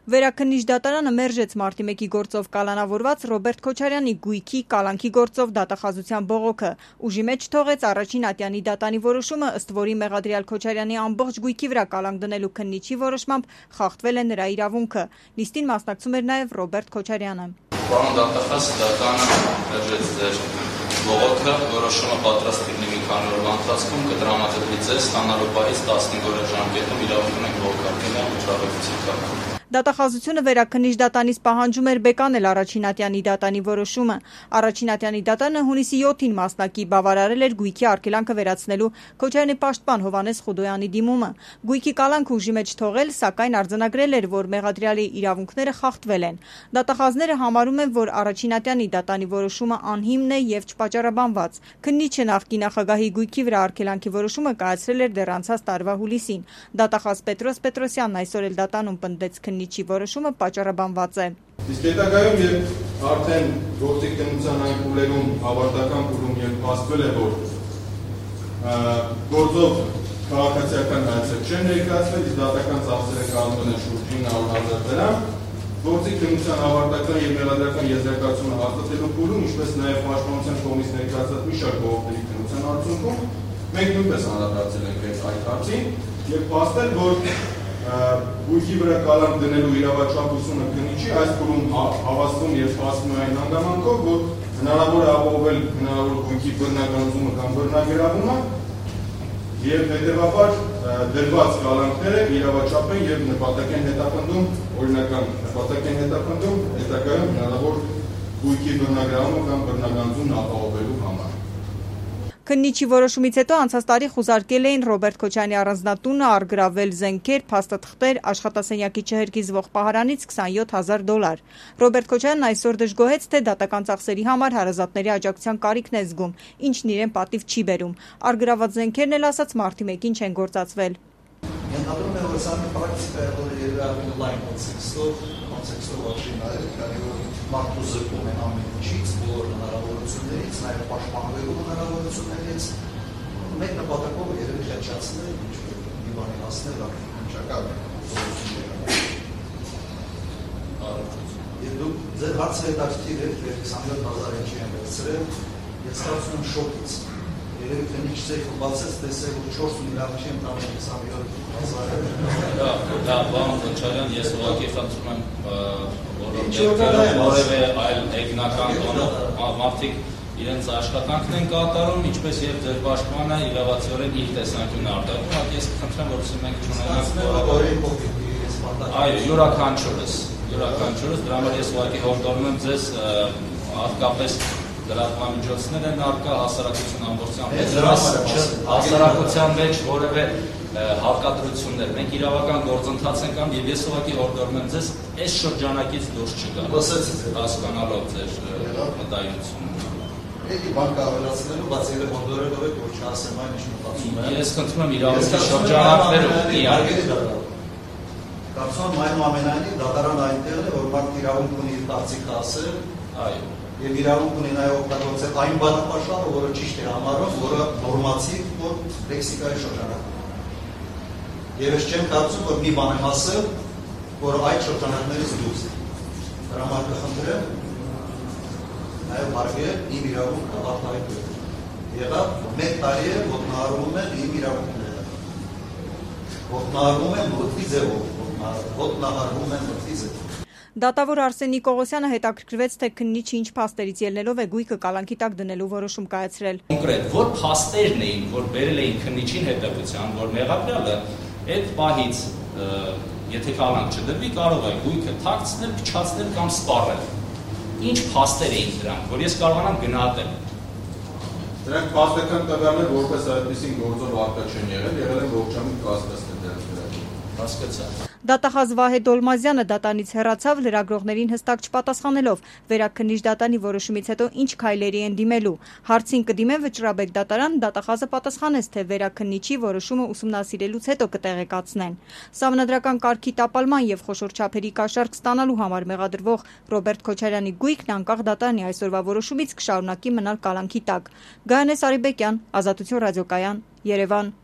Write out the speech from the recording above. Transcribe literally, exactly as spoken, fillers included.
Վերաքննիչ դատարանը մերժեց մարտի մեկի գործով կալանավորված Ռոբերտ Քոչարյանի գույքի կալանքի գործով դատախազության բողոքը, ուժի մեջ թողեց առաջին ատյանի դատանի որոշումը, ըստ որի մեղադրյալ Քոչարյանի ամբողջ գույքի վրա կալանք դնելու քննիչի որոշմամբ խախտվել է նրա իրավունքը։ Նիստին մասնակցում էր նաև Ռոբերտ Քոչարյանը։ Պարոն դատախազ, դատանը մերժեց ձեր բողոքը, որոշումը պատրաստ լինի մի քանի օրվա ընթացքում կդրամատուրգի ձեզ ստանալու պահից տասնհինգ օրյա ժամկետում իրավունք ունեք բողոքարկել վճռաբեկության կարգով։ Դատախազությունը վերաքննիչ դատանից պահանջում էր բեկանել առաջին ատյանի դատանի որոշումը։ Առաջին ատյանի դատանը հունիսի յոթին մասնակի բավարարել էր գույքի արգելանքը վերացնելու Քոչարյանի պաշտպան Հովհաննես Խուդոյանի դիմումը։ Գույքի կալանքը ուժի մեջ թողել, սակայն արձանագրել էր, որ մեղադրյալի իրավունքները խախտվել են։ Դատախազները համարում են, որ առաջին ատյանի դատանի որոշումը անհիմն է եւ չպատճառաբանված։ Քննիչը նախկին նախագահի գույքի վրա արգելանքի որոշումը կայացրել էր դեռ անցած տարվա հուլիսին։ Դատախազ Պետրոս Պետրոսյանն այսօր էլ դատանում պնդեց քննիչի որոշումը պատճառաբանված է։ Իսկ հետագայում, երբ արդեն գործիք քննության այն փուլերում ավարտական փուլում երբ փաստվել է, որ գործով քաղաքացիական հայացք չեն ներկայացվել, իսկ դատական ծախսերը կազմել են շուրջ ինը հարյուր հազար դրամ, գործիք քննության ավարտական եւ մեղադրական եզրակացությունը հաստատելու փուլում, ինչպես նաեւ պաշտպանության կողմից ներկայացած մի շարք բողոքների քննության արդյունքում, մենք նույնպես անդրադարձել ենք այդ հարցին եւ փաստել, որ գույքի վրա կալանք դնելու իրավաչափությունը քննիչի այս փուլում հավաստում եւ փաստում է այն հանգամանքով, որ հնարավոր է ապահովել հնարավոր գույքի բռնագանձումը կամ բռնագրավումը եւ հետեւաբար դրված կալանքները իրավաչափ են եւ նպատակ են հետապնդում, օրինական նպատակ են հետապնդում հետագայում հնարավոր գույքի բռնագրավումը կամ բռնագանձումն ապահովելու համար։ Քննիչի որոշումից հետո անցած տարի խուզարկել էին Ռոբերտ Քոչարյանի առանձնատունը, առգրավել զենքեր, փաստաթղթեր, աշխատասենյակի չհրկիզվող պահարանից քսանյոթ հազար դոլար։ Ռոբերտ Քոչարյանն այսօր դժգոհեց, թե դատական ծախսերի համար հարազատների աջակցության կարիքն է զգում, ինչն իրեն պատիվ չի բերում։ Առգրաված զենքերն էլ ասաց մարտի մեկին չեն գործածվել։ Ենթադրում է, որ սա մի պրակտիկա է, որ երևի լայն կոնտեքստով, կոնտեքստով աշի նայել, քանի որ մարդու զրկում են ամեն ինչից, բոլոր հնարավորություններից, նաև պաշտպանվելու հնարավորություններից, մեկ նպատակով երևի խեղճացնել, ինչ-որ մի բանի հասնել, հնչական եւ դուք ձեր հարցը հետաքրքիր է, երբ քսանյոթ հազար ինչի են վերցրել, ես կարծում եմ շոկից։ Երևի քննիչ ձեքը բացեց, տեսել, որ չորս միլիարդ չի ընդամենը քսանյոթ հազար։ Դա բան Քոչարյան, ես ուղղակի խնդրում եմ որևէ այլ էգնական տոնով մարդիկ իրենց աշխատանքն են կատարում, ինչպես եւ ձեր պաշտպանը իրավացիորեն իր տեսանկյունը արտահայտում, ես խնդրեմ, որովհետեւ մենք չունենանք այո, յուրաքանչյուրս, յուրաքանչյուրս, դրա համար ես ուղղակի հորդորում եմ ձեզ հատկապես լրատվամիջոցներ են առկա հասարակության ամբողջությամբ, հասարակության մեջ որևէ հարկադրություններ, մենք իրավական գործընթաց ենք անում եւ ես ուղղակի հորդորում եմ ձեզ այս շրջանակից դուրս չգալ, հասկանալով ձեր մտայնությունը։ Էդի բան կավելացնելու, բաց երբ հորդորելով եք, որ չասեմ այն ինչ մտածում եմ։ Ես խնդրում եմ իրավունքի շրջանակներում իհարկե։ Կարծում եմ այնուամենայնիվ դատարանը այնտեղն է, որ մարդ իրավունք ունի իր կարծիքը ասել, այո, եւ իրավունք ունի նաեւ օգտագործել այն բանապաշտպանը, որը ճիշտ է համարում, որը նորմատիվ որ լեքսիկայի շրջանակում։ Եվ ես չեմ կարծում, որ մի բան եմ ասել, որ այդ շրջանակներից դուրս է։ Դրա համար կխնդրեմ նաեւ հարգել իմ իրավունքը արտահայտել։ Եղավ մեկ տարի է ոտնահարվում են իմ իրավունքները։ Ոտնահարվում են մտքի ձևով, ոտնահարվում են մտքի ձևով։ Դատավոր Արսեն Նիկողոսյանը հետաքրքրվեց, թե քննիչը ինչ փաստերից ելնելով է գույքը կալանքի տակ դնելու որոշում կայացրել։ Կոնկրետ որ փաստերն էին, որ բերել էին քննիչին հետևության, որ մեղադրյալը այդ պահից եթե կալանք չդրվի, կարող է գույքը թաքցնել, փչացնել կամ սպառել։ Ինչ փաստեր էին դրանք, որ ես կարողանամ գնահատել։ Դրանք փաստական տվյալներ որպես այդպեսին գործով արկա չեն եղել, եղել են ողջամիտ կասկածներ դրանց վրա։ Հասկացա։ Դատախազ Վահե Դոլմազյանը դատանից հեռացավ լրագրողներին հստակ չպատասխանելով վերաքննիչ դատանի որոշումից հետո ինչ քայլերի են դիմելու։ Հարցին կդիմեն վճռաբեկ դատարան, դատախազը պատասխանեց, թե վերաքննիչի որոշումը ուսումնասիրելուց հետո կտեղեկացնեն։ Սահմանադրական կարգի տապալման եւ խոշոր չափերի կաշառք ստանալու համար մեղադրվող Ռոբերտ Քոչարյանի գույքն անկախ դատարանի այսօրվա որոշումից կշարունակի մնալ կալանքի տակ։ Գայանե Սարիբեկյան, Ազատություն ռադիոկայան, Երևան։